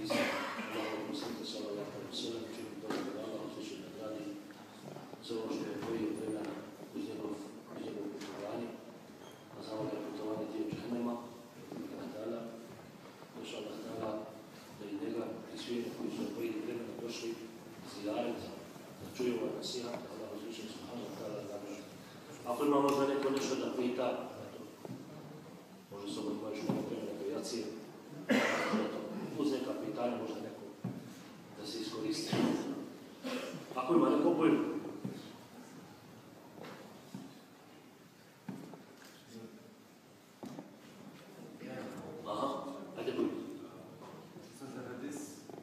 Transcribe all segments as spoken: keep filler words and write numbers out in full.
ti si Allahov poslanik sallallahu alejhi ve sellem čini to da Allah uzviše nagradi za ono što je koji vremena uz njegov uz njegov putovanje, a za ono je putovanje dio džehennema, došao Allah ta'ala da i njega i svi koji su koji vremena došli zijaret, da čuju ovaj nasihat, da Allah uzviše subhanahu wa ta'ala nagradi. Ako ima možda neko nešto da pita, možda se ovo imaš neko prema neke jacije, uz neka pitanja možda neko da se iskoristi. Ako ima neko bojno. Aha, ajde bojno. Što za hadis,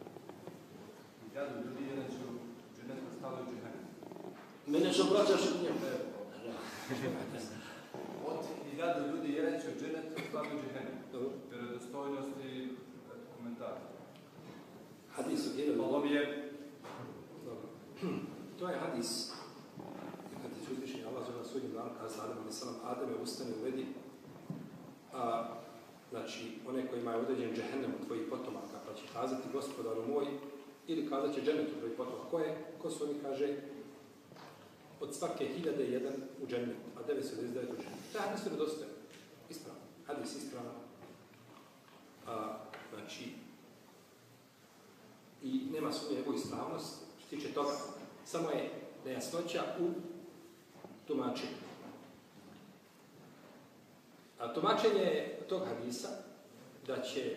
kada ljudi jedan će u dženetu stavljaju džehennem. Mene se obraćaš od njemu. Od hiljada ljudi jedan će u dženetu stavljaju džehennem. Vjerodostojnost i komentar. Hadis od jedan. Ovo je... To je hadis. Kad ti uzvišenje Allah zove na sudnjem danu, kada se Adam alaih salam, Adame ustane uvedi, a, znači, one kojima je određen džehennem od tvojih potomaka, pa će kazati gospodaru moj, ili kazat će džennet od tvojih potomaka. Ko je? Ko su oni, kaže, od svake hiljade jedan u džennet, a devetsto devedeset devet u džennet. To je hadis vjerodostojan. Ispravno. Hadis ispravno. A, znači, i nema sumnje njegovu ispravnost, što tiče toga, samo je nejasnoća u tumačenju. A tumačenje tog hadisa da će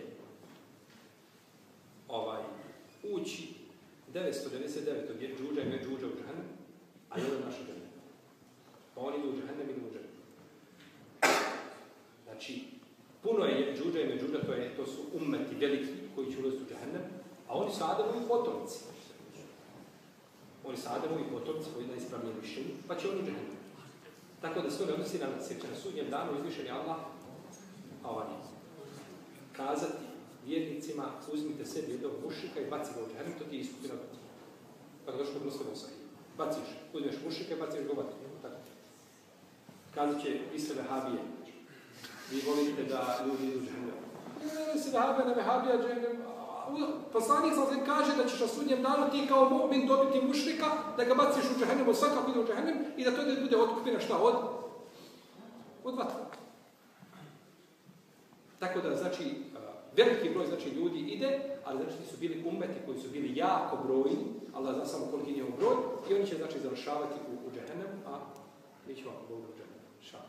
ovaj ući devetsto devedeset devet od džuđa i ne džuđa u džahennem, a jedan naš u džahennem. Pa oni idu u džahennem i idu u džahennem. Znači, puno je džuđa i ne džuđa, to, je, to su ummeti veliki koji će ulaziti u džahennem, a oni su Adamovi potomci. Oni su Adamovi potomci koji da ispravljaju mišljenje, pa će oni u džahennem. Tako da se to ne odnosi na sjeća na sudnjem danu izvišen je Allah ovaj, kazati vjernicima, uzmite sebi jednog mušika i baci ga u džahennem, to ti je iskupina vatru. Tako došlo kod Muslima Sahih. Baciš, uzmeš mušika i baciš ga u vatru. Kazat će, vi ste vehabije. Vi volite da ljudi idu u džahennem. Ne, se vehabija, ne vehabija, džahennem. Poslanik sam se kaže da ćeš na sudnjem danu ti kao mu'min dobiti mušrika, da ga baciš u džahennem, od svakako ide u džahennem i da to ne bude otkupina šta od? Od vatra. Tako da, znači, veliki broj znači, ljudi ide, ali znači su bili ummeti koji su bili jako brojni, Allah zna samo koliki je broj, i oni će znači završavati u, u džahennemu, a mi ćemo ako Bog u džahennemu. Šal.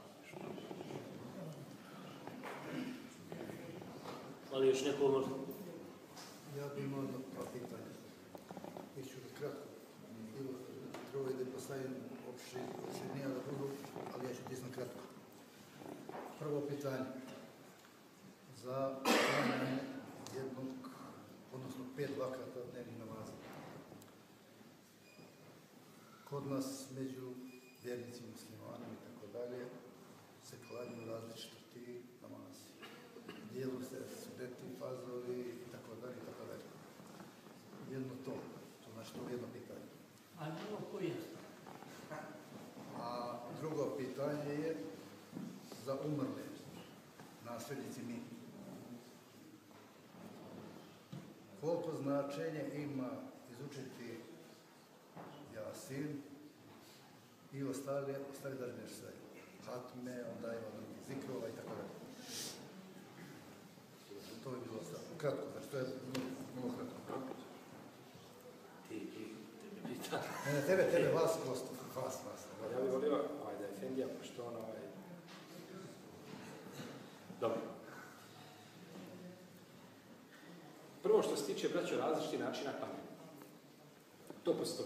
Ali još neko možda? Ja bih imao dva pitanja. Iću kratko. Bilo trebalo je da postavim opširnija da budu, ali ja ću tisno kratko. Prvo pitanje. Za klanjanje jednog, odnosno pet vakata dnevnih namaza. Kod nas među vjernicima, muslimanima i tako dalje se klanjaju različiti ti namazi. Dijelu se sudeti, fazovi i tako dalje i tako dalje. Jedno to, to znači to jedno pitanje. A drugo koje? A drugo pitanje je za umrle, nasljednici mi. Koliko značenje ima izučiti Jasin i ostale, ostale dažne sve. Hatme, onda ima zikrova i tako dalje. To je bilo sad. Kratko, znači to je mnogo kratko. Ti, ti, ti pita. Ne, ne, tebe, tebe, vas, prosto, vas, vas. Ja bih volio ovaj, da je Efendija, pošto on ovaj... Dobro. Prvo što se tiče, braćo, različiti načina klanjanja. To postoji.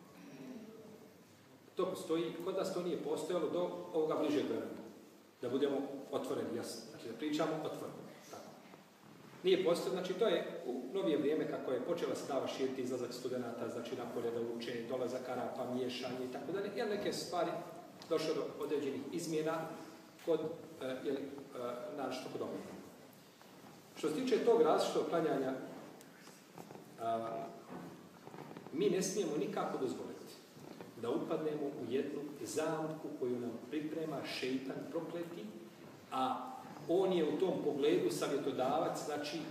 To postoji, kod nas to nije postojalo do ovoga bližeg vremena. Da budemo otvoreni, jasno. Znači da pričamo otvoreno. Tako. Nije postojalo, znači to je u novije vrijeme kako je počela se dava širiti izlazak studenta, znači napolje da uče, dolazak Arapa, miješanje i tako dalje. Jer neke stvari došle do određenih izmjena kod, eh, jel, eh, naročito kod ovoga. Što se tiče tog različitog klanjanja, a, mi ne smijemo nikako dozvoliti da upadnemo u jednu zamku koju nam priprema šeitan prokleti, a on je u tom pogledu savjetodavac, znači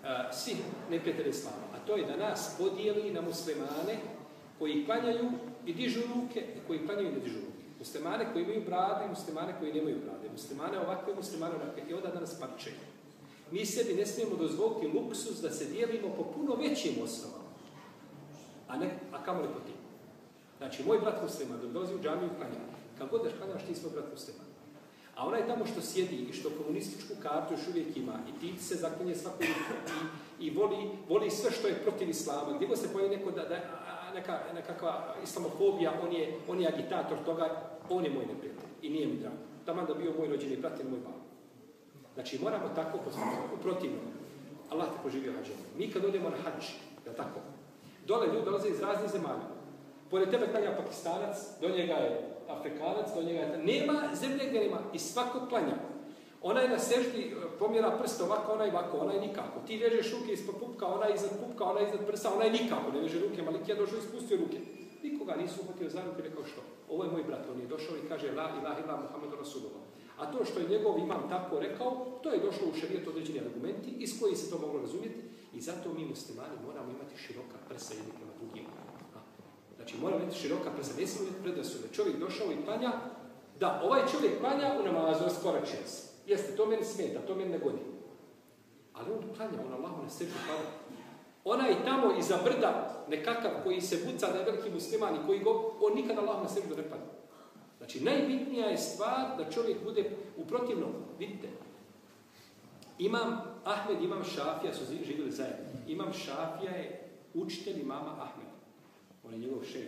uh, svih neprijatelja islama, a to je da nas podijeli na muslimane koji klanjaju i dižu ruke i koji klanjaju i ne dižu ruke. Muslimane koji imaju brade i muslimane koji nemaju brade. Muslimane ovakve, muslimane ovakve. I onda da nas parčaju. Mi sebi ne smijemo dozvoliti luksus da se dijelimo po puno većim osnovama, a, ne, a kamoli po tim. Znači, moj brat musliman dok dolazi u džamiju klanja, kako god daš klanjaš, ti svoj brat musliman. A onaj tamo što sjedi i što komunističku kartu još uvijek ima i ti se zaklinje svako jutro i, i voli, voli sve što je protiv islama, gdje go se pojavi neko da, da neka, nekakva islamofobija, on je, on je agitator toga, on je moj neprijatelj i nije mi drago. Taman da bio moj rođeni brat ili moj babo. Znači, moramo tako postupiti, protivno. Allah te poživio hađom. Mi kad odemo na hađ, je tako? Dole ljudi dolaze iz raznih zemalja. Pored tebe klanja Pakistanac, do njega je Afrikanac, do njega je... Nema zemlje gdje nema i svako klanja. Onaj na seždi pomjera prste ovako, onaj ovako, onaj nikako. Ti vežeš ruke ispod pupka, onaj iznad pupka, onaj iznad prsa, onaj nikako ne veže ruke. Malikija došao i spustio ruke. Nikoga nisu uhvatio za ruke i rekao što? Ovo je moj brat, on je došao i kaže la ilaha illa Muhammedu Rasulullah. A to što je njegov imam tako rekao, to je došlo u šerijetu određeni argumenti iz koji se to moglo razumjeti i zato mi muslimani moramo imati široka prsa jedni prema drugima. Znači moramo imati široka prsa, ne smijemo imati predrasude. Čovjek došao i klanja, da, ovaj čovjek klanja u namazu, raskoračio se. Jeste, to meni smeta, to meni ne godi. Ali on klanja, on Allahu na seždu pada. Onaj tamo iza brda, nekakav koji se buca da je veliki musliman i koji go, on nikad Allahu na seždu ne pada. Znači, najbitnija je stvar da čovjek bude u protivnom. Vidite, Imam Ahmed, Imam Šafija su živjeli zajedno. Imam Šafija je učitelj imama Ahmeda. On je njegov šejh.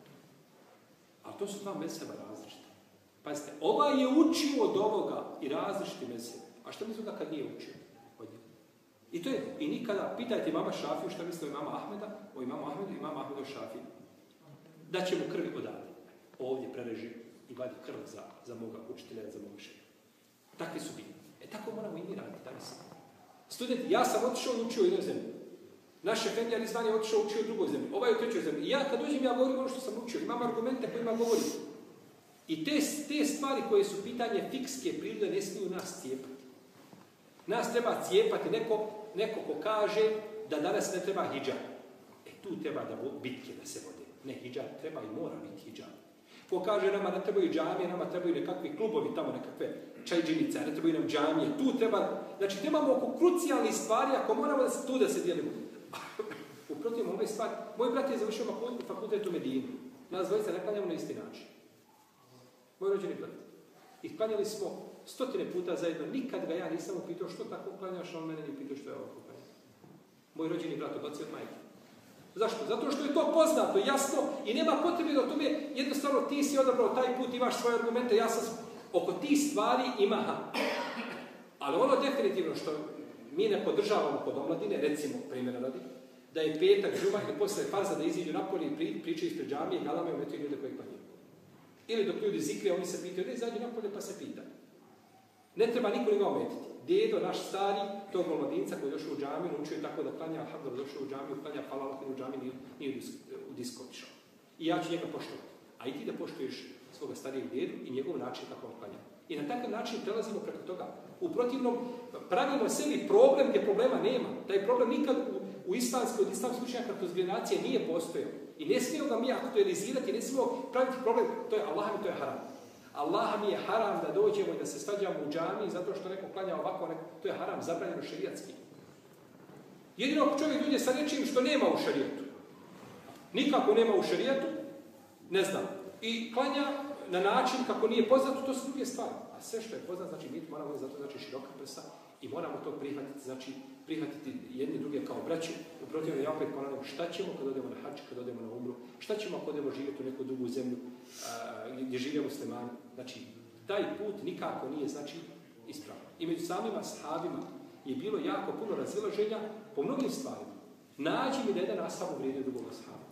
Ali to su dva mezheba različita. Pazite, ovaj je učio od ovoga i različiti mezheb. A što misli da kad nije učio od njega? I to je, i nikada, pitajte imama Šafiju što misli o imama Ahmeda, o imamu Ahmedu, imama Ahmedu Šafiju. Da će mu krvi odati. Ovdje prereži i vadi krv za, za moga učitelja, za moga šeha. Takvi su bili. E tako moramo i mi raditi danas. Studenti, ja sam otišao i učio u jednoj zemlji. Naš efendija Rizvan je otišao i učio u drugoj zemlji. Ovaj u trećoj zemlji. I ja kad dođem, ja govorim ono što sam učio. Imam argumente kojima govorim. I te, te stvari koje su pitanje fikske prirode ne smiju nas cijepati. Nas treba cijepati neko, neko ko kaže da danas ne treba hidžab. E tu treba da bitke da se vode. Ne, hidžab treba i mora biti hidžab. Ko kaže nama ne trebaju džamije, nama trebaju nekakvi klubovi, tamo nekakve čajđinice, ne trebaju nam džamije, tu treba, znači trebamo oko krucijalnih stvari, ako moramo da se, tu da se dijelimo. Uprotiv ove stvari, moj brat je završio fakultet u Medinu, nas dvojica ne klanjamo na isti način. Moj rođeni brat. I klanjali smo stotine puta zajedno, nikad ga ja nisam upitao što tako klanjaš, a on mene nije pitao što je ovako klanjao. Moj rođeni brat odbacio od majke. Zašto? Zato što je to poznato, jasno i nema potrebe da o tome jednostavno ti si odabrao taj put, imaš svoje argumente, ja sam oko tih stvari ima. Ali ono definitivno što mi ne podržavamo kod omladine, recimo primjera radi, da je petak, džuma ili posle farza da iziđu napolje i pri, pričaju ispred džamije i galame umetuju ljude koji klanjaju. Ili dok ljudi zikre, oni se pitaju, ne izađu napolje pa se pitaju. Ne treba niko njega ometiti. Dedo, naš stari, tog omladinca koji je došao u džamiju, naučio je tako da klanja, alhamdulillah, došao u džamiju, klanja, hvala Allah, u džamiju nije, nije u disko otišao. I ja ću njega poštovati. A i ti da poštuješ svoga starijeg dedu i njegov način kako on klanja. I na takav način prelazimo preko toga. U protivnom, pravimo sebi problem gdje problema nema. Taj problem nikad u, u islamskoj, od islamskoj učenjaka kroz generacije nije postojao. I ne smijemo ga mi aktualizirati, ne smijemo praviti problem, to je Allah mi to je haram. Allah mi je haram da dođemo i da se svađamo u džamiji zato što neko klanja ovako, neko, to je haram, zabranjeno šerijatski. Jedino ako čovjek dođe sa nečim što nema u šerijetu. Nikako nema u šerijetu, ne znam. I klanja na način kako nije poznato, to su druge stvari. A sve što je poznato, znači mi moramo zato znači široka prsa i moramo to prihvatiti, znači prihvatiti jedni druge kao braću. Uprotiv, ja opet ponavljam, šta ćemo kad odemo na hadž, kad odemo na umru, šta ćemo kad odemo živjeti u neku drugu zemlju a, gdje žive muslimani. Znači, taj put nikako nije, znači, ispravan. I među samima sahabima je bilo jako puno razilaženja po mnogim stvarima. Nađi mi da jedan ashab uvrijedio drugog ashaba.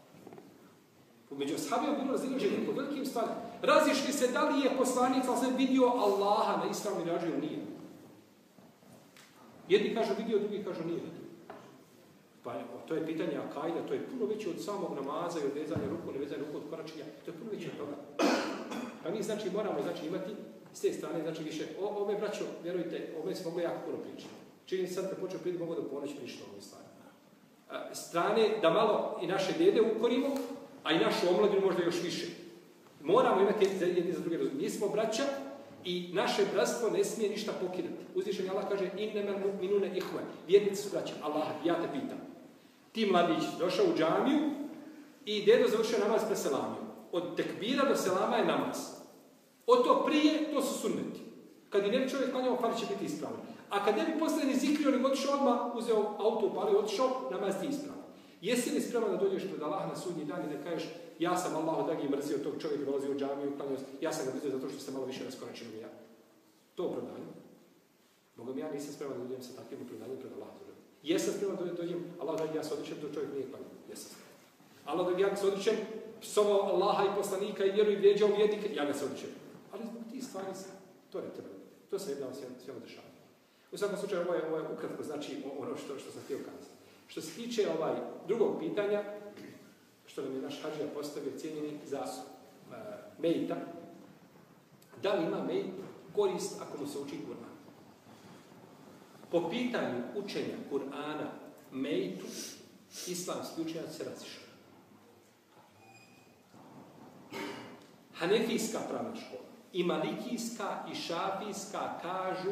Među ashabima je bilo razilaženja po velikim stvarima. Razišli se da li je poslanica, ali se vidio Allaha na Isra Mirađu ili nije. Jedni kažu vidio, drugi kažu nije. Pa to je pitanje akajda, to je puno veće od samog namaza i od vezanja ruku, ne vezanja ruku od koračenja, to je puno veće od toga. Pa mi znači, moramo znači, imati s te strane, znači više, o, ove braćo, vjerujte, ove se mogu jako puno pričati. Čini sad kad počeo prije mogu da ponoći prišlo ovoj stvari. Strane da malo i naše dede ukorimo, a i našu omladinu možda još više. Moramo imati jedni za druge razumije. Mi smo braća i naše bratstvo ne smije ništa pokidati. Uzvišeni Allah kaže innemel mu'minune ihve. Vjernici su braća. Allah, ja te pitam. Ti mladić došao u džamiju i dedo završio namaz pre selamiju. Od tekbira do selama je namaz. Od to prije, to su sunneti. Kad i ne bi čovjek klanjao, pari će biti ispravan. A kad ne bi posle ni zikrio, nego otišao odmah, uzeo auto, upalio, otišao, namaz ti ispravan. Jesi li spreman da dođeš pred Allaha na sudnji dan i da kažeš ja sam Allahu dragi mrzio tog čovjeka, dolazi u džamiju, klanjao, ja sam ga mrzio zato što ste malo više raskoračili nego ja. To opravdanje. Bogom ja nisam spreman da dođem sa takvim opravdanjem pred Allaha. Jesam spreman da dođem, Allah dragi ja se odličem, to čovjek nije klanjao. Jesam spreman. Allah dragi ja se odličem, psovao Allaha i poslanika i vjeru i vrijeđao vjernike, ja ga se odličem. Ali zbog tih stvari se, to ne treba. To se jednao svema dešava. U svakom slučaju, ovo je, ovo je ukratko znači ono što, što sam htio kazati. Što se tiče ovaj drugog pitanja, što nam je naš hadžija postavio cijenjeni za uh, mejta, da li ima mejt korist ako mu se uči Kur'an? Po pitanju učenja Kur'ana mejtu, islamski učenjaci se razišli. Hanefijska pravna škola i malikijska i šafijska kažu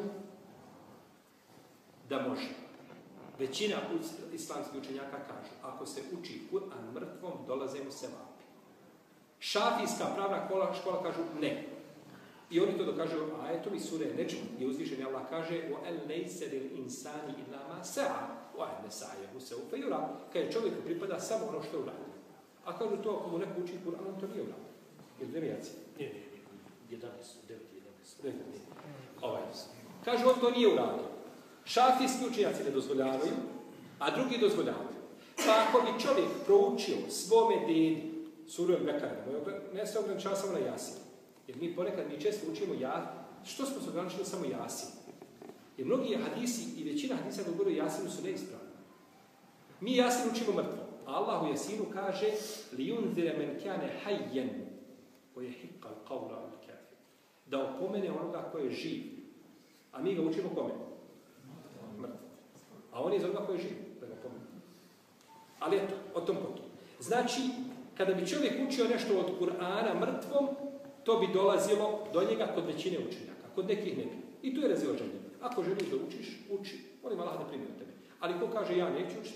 da može. Većina islamskih učenjaka kažu, ako se uči Kur'an mrtvom, dolaze mu sevapi. Šafijska pravna škola, škola kažu ne. I oni to dokažu ajetom iz sure Nedžm, gdje uzvišeni Allah kaže وَأَلْ لَيْسَ لِلْإِنسَانِ إِلَّا مَا سَعَى وَأَنَّ سَعْيَهُ سَوْفَ يُرَى. Kaže čovjeku pripada samo ono što je uradio. A kažu to, ako mu neko uči Kur'an, on to nije uradio. Jer dvemijaci? Nije, nije, nije. jedanaest, devet, jedanaest. Ovaj. Kažu on to nije uradio. Šafijski učenjaci ne dozvoljavaju, a drugi dozvoljavaju. Pa ako bi čovjek proučio svome dedi suru al-Bekara, ne se ograničava samo na Jasin. Jer mi ponekad, mi često učimo ja, što smo se ograničili samo Jasin? Jer mnogi hadisi i većina hadisa koji govore o Jasinu su neispravni. Mi Jasin učimo mrtvo. A Allah u Jasinu kaže لِيُنْذِرَ مَنْ كَانَ حَيًّا وَيَحِقَّ الْقَوْلَ الْكَافِرِ. Da opomene onoga koji je živ. A mi ga učimo kome? Mrtvo. A on je za onoga koji je živ. Da ga opomene. Ali eto, o tom potom. Znači, kada bi čovjek učio nešto od Kur'ana mrtvom, to bi dolazilo do njega kod većine učenjaka. Kod nekih ne bi. I tu je razilaženje. Ako želiš da učiš, uči. Molim Allah da primi od tebe. Ali ko kaže ja neću učiti?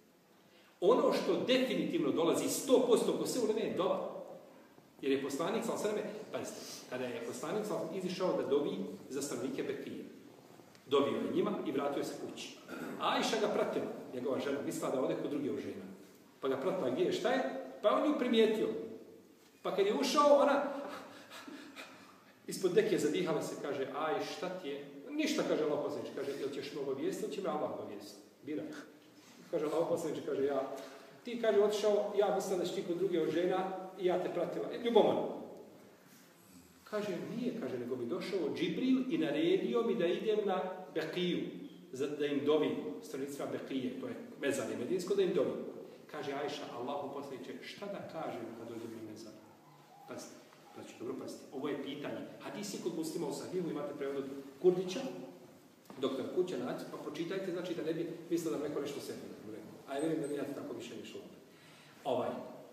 Ono što definitivno dolazi sto posto ko se u vreme je dova. Jer je poslanik sallallahu alejhi ve sellem, pazite, kada je poslanik sallallahu alejhi ve sellem izišao da dovi za stanovnike Bekije. Dovio je njima i vratio se kući. A Ajša ga pratila, njegova žena, mislila da ode kod druge žena. Pa ga pratila gdje je, šta je? Pa on ju primijetio. Pa kad je ušao, ona ispod deke zadihala se, kaže, aj, šta ti je? Ništa, kaže Allah poslanič, kaže, jel ćeš me obavijestiti, ili će me Allah obavijestiti? Biraj. Kaže Allah poslanič, kaže, ja, ti, kaže, otišao, ja mislila da ćeš ti kod druge žena i ja te pratila. Ljubomano. Kaže, nije, kaže, nego bi došao Džibril i naredio mi da idem na Bekiju, da im dovim, stranicima Bekije, to je mezar i medinsko, da im dovim. Kaže Ajša, Allahu poslaniče, šta da kažem kad dođem na mezar? Pazite, znači, dobro pazite, ovo je pitanje. Hadis je kod muslima u Sahihu, imate prevod od Kurdića, doktor Kućanac, pa pročitajte, znači da ne bi mislili da neko nešto sebi. A ja vjerujem da nijate tako više nišlo. Ovaj.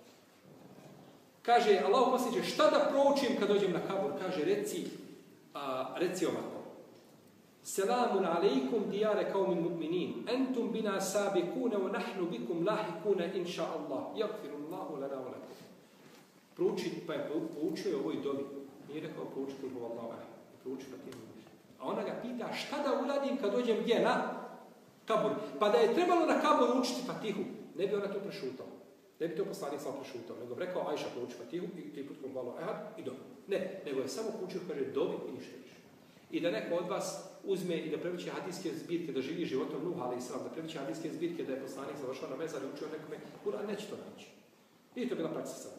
Kaže, Allahu poslaniče, šta da proučim kad dođem na kabur? Kaže, reci, a, reci ovako. Selamun alaikum dijare qaumin mu'minin. Entum bina sabikune wa nahnu bikum lahikune inša Allah. Jakfirullahu lana wa lakum. Prouči, pa je poučio ovoj dobi. Nije rekao prouči kulhu Allahu ahad. Prouči Fatihu. A ona ga pita šta da uradim kad dođem gdje na kabur. Pa da je trebalo na kabur učiti Fatihu, ne bi ona to prešutala. Ne bi to poslanik sam prešutao. Nego bi rekao Ajša prouči Fatihu i tri put kulhu Allahu ahad i dobi. Ne, nego je samo poučio, kaže dobi i ništa više. I da neko od vas uzme i da previće hadijske zbirke, da živi životom Nuh, ali islam, da previće hadijske zbirke, da je poslanik završao na mezar i učio nekome, Kur'an neće to naći. Nije to bila praksa sada.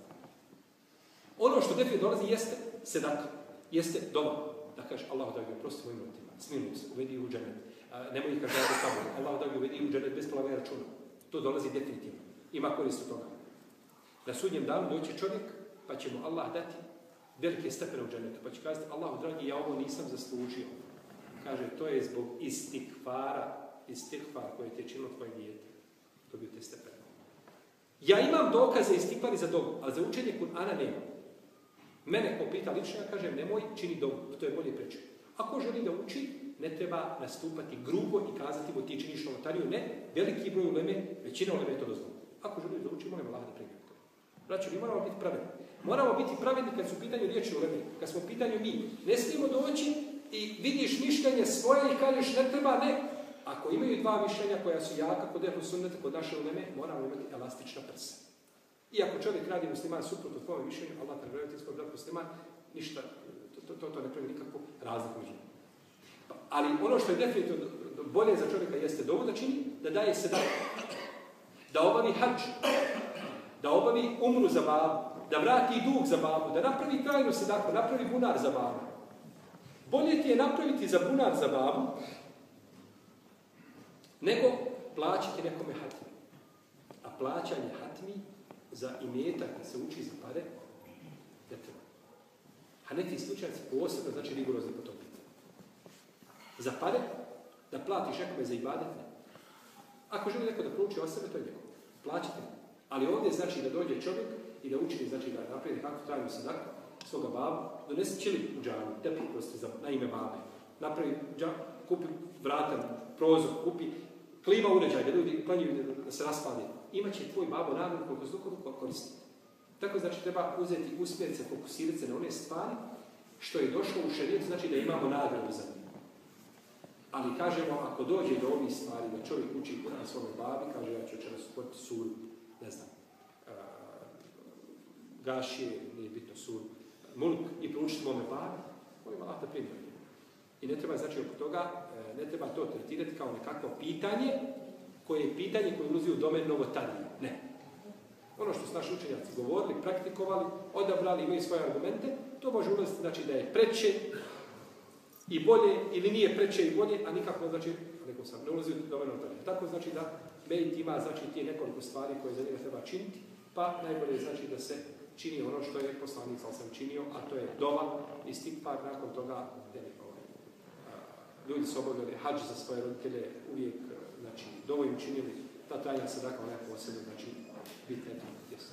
Ono što definitivno dolazi jeste sedaka, jeste doma. Da kaže, Allahu da ga prosti mojim roditeljima, smiluj se, uvedi u dženet. Nemoj ih kažati u kaburu, Allahu da ga uvedi u dženet bez polaganja računa. To dolazi definitivno. Ima korist od toga. Na sudnjem danu doći čovjek, pa će mu Allah dati velike stepene u dženetu. Pa će kazati, Allahu dragi, ja ovo nisam zaslužio. Kaže, to je zbog istikfara istighfar koje ti je činilo tvoje dijete, dobio te stepene. Ja imam dokaze istighfari za dobu, ali za učenje Kur'ana nema. Mene ko pita lično, ja kažem nemoj čini dobu, to je bolje preče. Ako želi da uči, ne treba nastupati grubo i kazati mu ti činiš novotariju, ne, veliki broj uleme, većina uleme je to dozvoljeno. Ako želi da uči, molim Allah da primjer to. Znači, mi moramo biti pravedni. Moramo biti pravedni kad su u pitanju riječi uleme, kad smo u pitanju mi. Ne smijemo doći i vidiš mišljenje svoje i kažeš ne treba, ne. Ako imaju dva mišljenja koja su jaka kod ehlu sunneta, kod naše uleme, moramo imati elastična prsa. I ako čovjek radi musliman suprotno tvojom mišljenju, Allah te nagradio ti svoj brat musliman, ništa, to, to, to ne pravi nikakvu razliku među. Ali ono što je definitivno bolje za čovjeka jeste dovu da čini, da daje sedak, da obavi hadž, da obavi umru za babu, da vrati dug za babu, da napravi trajnu sedaku, napravi bunar za babu. Bolje ti je napraviti za bunar za babu, nego plaćati nekome hatmi. A plaćanje hatmi za imetak da se uči za pare, ne treba. A neki slučajci posebno znači rigorozni po tom pitanju. Za pare, da platiš nekome za ibadet, ne. Ako želi neko da prouči o sebe, to je neko. Plaćate. Ali ovdje znači da dođe čovjek i da učini, znači da napravi nekakvu trajnu sadaku svoga babu, donesi čili u džanu, tepih prosto za, na ime babe. Napravi džan, kupi vratan, prozor, kupi klima uređaj, da ljudi planjuju da, da se raspali. Imaće tvoj babo nagradu koliko se dugo koristi. Tako znači treba uzeti usmjeriti se, fokusirati se na one stvari što je došlo u šerijetu, znači da imamo nagradu za njih. Ali kažemo, ako dođe do ovih stvari, da čovjek uči Kur'an svome babi, kaže ja ću večeras upotiti suru, ne znam, uh, Gašije, nije bitno suru, Mulk i proučiti mome babi, molim Allah da primjer. I ne treba, znači, oko toga, ne treba to tretirati kao nekakvo pitanje, koje je pitanje koje ulazi u domen novotarije. Ne. Ono što su naši učenjaci govorili, praktikovali, odabrali, imaju svoje argumente, to može ulaziti, znači, da je preče i bolje, ili nije preče i bolje, a nikako, znači, neko sam, ne ulazi u domen novotarije. Tako, znači, da Bejt ima, znači, tije nekoliko stvari koje za njega treba činiti, pa najbolje je, znači, da se čini ono što je poslanik sam činio, a to je doma i istighfar, nakon toga ljudi su obavljali hadž za svoje roditelje, uvijek, znači, dovo im činili, ta tajna sadaka, ona je posebno, znači, bitna je to. Yes.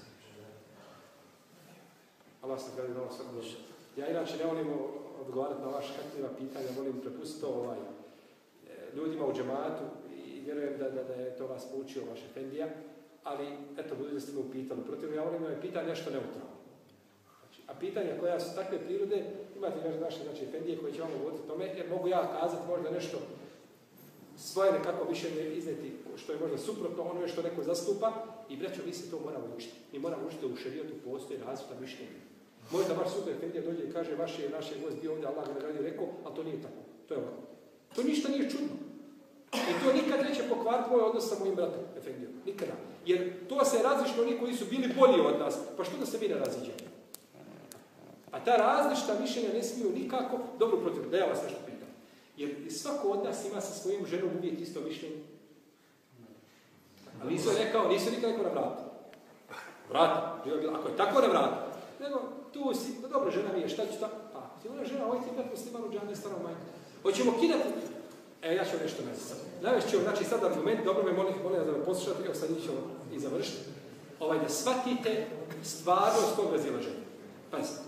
Allah se gradi dobro svakom dobro. Ja inače ne volim odgovarati na vaše kakljiva pitanja, volim prepustiti to ovaj, ljudima u džematu i vjerujem da, da, da je to vas poučio vaš efendija, ali eto, budući da ste me upitali. Protiv ja volim da me pita nešto neutralno. Znači, a pitanja koja su takve prirode, imate još naše znači, efendije koji će vam govoriti o tome, jer mogu ja kazati možda nešto svoje nekako više ne izneti, što je možda suprotno onome što neko zastupa, i braćo, mi se to moramo učiti. Mi moramo učiti da u šerijetu postoji različita mišljenja. Možda baš sutra efendija dođe i kaže vaš je naš je gost bio ovdje, Allah ga nagradio, rekao, ali to nije tako. To je ovako. To ništa nije čudno. I to nikad neće pokvariti moj odnos sa mojim bratom, efendijom. Nikada. Jer to se različno oni koji su bili bolji od nas, pa što da se mi ne raziđemo? A ta različita mišljenja ne smiju nikako, dobro protiv, da ja vas nešto pitam. Jer svako od nas ima sa svojim ženom uvijek isto mišljenje. Ali nisu rekao, nisu nikad neko na vratu. Vrati. Ako je tako na vratu. Nego, tu si, dobro, žena mi je, šta ću tako? Pa, ti ona žena, ovaj ti brat musliman u džane starom majku. Hoćemo kidati? E, ja ću nešto nazad. Navest ću, znači sad argument, dobro me molim, molim da me poslušate, evo sad ćemo i završiti. Ovaj, da shvatite stvarnost tog razilaženja. Pazite.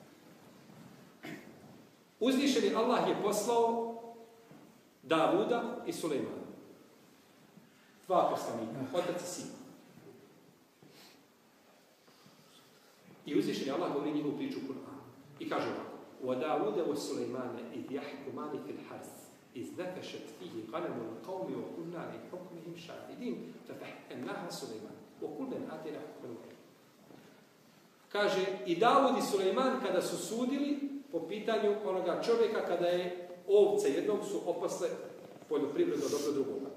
Uzvišeni Allah je poslao Davuda i Sulejmana. Dva poslanika, otac i sin. I uzvišeni Allah govori njihovu priču u Kur'anu. I kaže ovako: وَدَاوُدَ وَسُلَيْمَانَ إِذْ يَحْكُمَانِ فِي الْحَرْثِ إِذْ نَفَشَتْ فِيهِ غَنَمُ الْقَوْمِ وَكُنَّا لِحُكْمِهِمْ شَاهِدِينَ فَفَحَّمْنَاهَا سُلَيْمَانَ وَكُلًّا آتَيْنَا حُكْمًا وَعِلْمًا. Kaže, i Davud i Sulejman kada su sudili po pitanju onoga čovjeka kada je ovce jednog su opasle poljoprivredno dobro drugoga.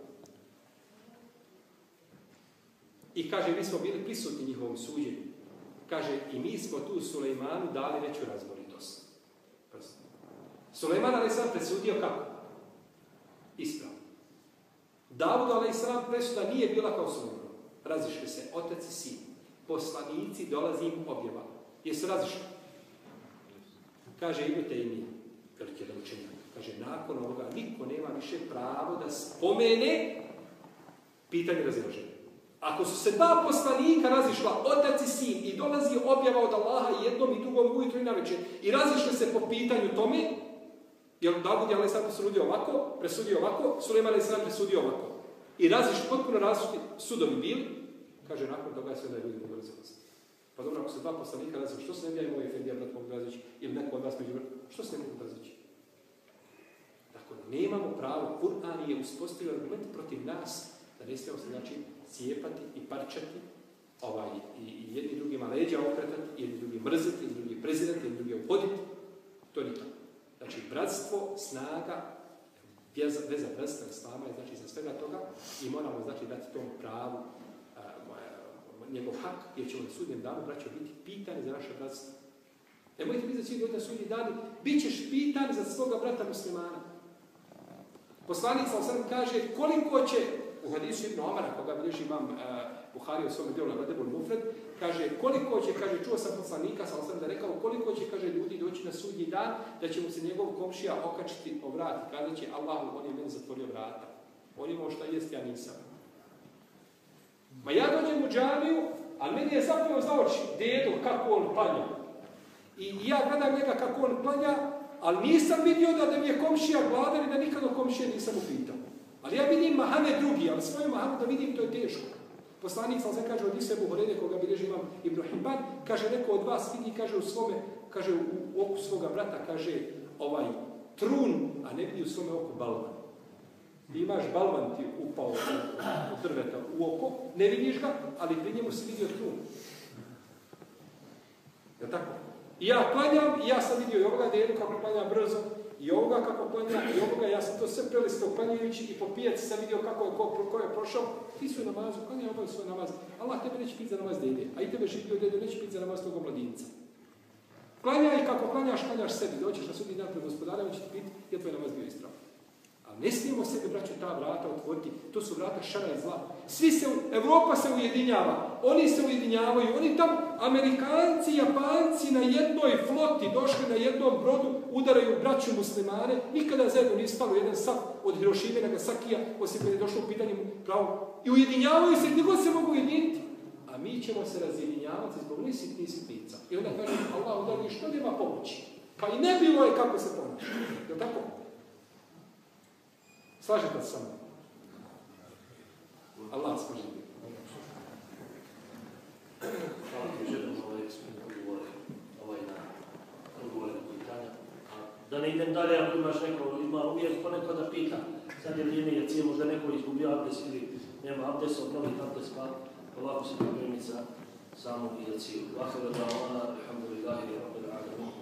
I kaže, mi smo bili prisutni njihovom suđenju. Kaže, i mi smo tu Sulejmanu dali veću razboritost. Sulejman alejhi selam presudio kako? Ispravno. Davud alejhi selam presuda nije bila kao Sulejman. Razišli se otac i sin. Poslanici dolazi im objava. Jesu razišli? Kaže Ibn Tejmija, veliki jedan učenjak. Kaže, nakon ovoga niko nema više pravo da spomene pitanje razilaženja. Ako su se dva poslanika razišla, otac i sin, i dolazi objava od Allaha jednom i drugom ujutro i navečer, i razišle se po pitanju tome, jer Davud je alejhi presudio ovako, presudio ovako, Sulejman alejhi presudio ovako. I razišli, potpuno različiti sudovi bili, kaže, nakon toga je sve da je ljudi mogu razilazi. Pa dobro, ako se dva poslanika razišli, što se ne bi moj Efendija brat mogu razići, ili neko od vas među vrlo, što se ne mogu razići? Dakle, nemamo pravo, Kur'an je uspostavio argument protiv nas, da ne smijemo se znači cijepati i parčati ovaj, i, i jedni drugima leđa okretati, jedni drugi mrziti, jedni drugi prezirati, jedni drugi obhoditi. To je nikako. Znači, bratstvo, snaga, veza, veza bratstva islama je znači za svega toga i moramo znači dati tom pravu a, a, njegov hak, jer ćemo na sudnjem danu, braćo, biti pitani za naše bratstvo. Nemojte biti za svi ljudi na sudnji dani, bit ćeš pitan za svoga brata muslimana. Poslanik sallallahu kaže koliko će, u hadisu Ibn Omara, koga bilježi imam uh, Buhari u svome djelu na Radebul Mufred, kaže koliko će, kaže, čuo sam poslanika, sallallahu da je rekao, koliko će, kaže, ljudi doći na sudnji dan, da će mu se njegov komšija okačiti o vrat i kada će Allahu, on je meni zatvorio vrata. On imao šta jest, ja nisam. Ma ja dođem u džamiju, ali meni je zapio za oči, dedo, kako on planja. I ja gledam njega kako on planja, ali nisam vidio da, da mi je komšija gladan i da nikad o komšije nisam upitao. Ali ja vidim mahane drugi, ali svoju mahanu da vidim, to je teško. Poslanik sam se kaže od Isebu Horede, koga bilježi imam Ibn Hibban, kaže, neko od vas vidi, kaže, u svome, kaže, u oku svoga brata, kaže, ovaj, trun, a ne vidi u svome oku balvan. Ti imaš balvan ti upao u drveta u oko, ne vidiš ga, ali pri njemu si vidio trun. Je tako? I ja klanjam, i ja sam vidio i ovoga dedu kako klanja brzo, i ovoga kako klanja, i ovoga, ja sam to sve prelistao klanjajući i po pijaci sam vidio kako je, ko, ko je prošao. Ti svoj namazu, klanja ovaj svoj namaz. Allah tebe neće piti za namaz dede, a i tebe živio dede neće piti za namaz tog mladinca. Klanjaj kako klanjaš, klanjaš sebi, doćeš na sudnji dan pred gospodarem, će ti piti, je tvoj namaz bio ispravan. Ali ne smijemo sebi, braćo, ta vrata otvoriti. To su vrata šara i zla. Svi se, Evropa se ujedinjava. Oni se ujedinjavaju. Oni tam, Amerikanci, Japanci na jednoj floti došli na jednom brodu, udaraju braću muslimane. Nikada zajedno nije spalo jedan sat od Hirošime, Nagasakija, osim kada je došlo u pitanju pravo. I ujedinjavaju se gdje god se mogu ujediniti. A mi ćemo se razjedinjavati zbog nisitnih sitnica. I onda kaže, Allah udari, što nema pomoći? Pa i ne bilo je kako se pomoći. Je li tako? Slažete se sa mnom? Allah slaže. Hvala ti želim ovaj odgovore, ovaj na odgovore na pitanja. Da ne idem dalje, ako imaš neko, ima uvijek poneko da pita. Sad je vrijeme, jer cijel možda neko izgubio abdes ili nema abdesa, obnoviti abdes, pa ovako se pripremiti za samog i za cijelu. Vahvala da ona, alhamdulillahi, rabbil alamin.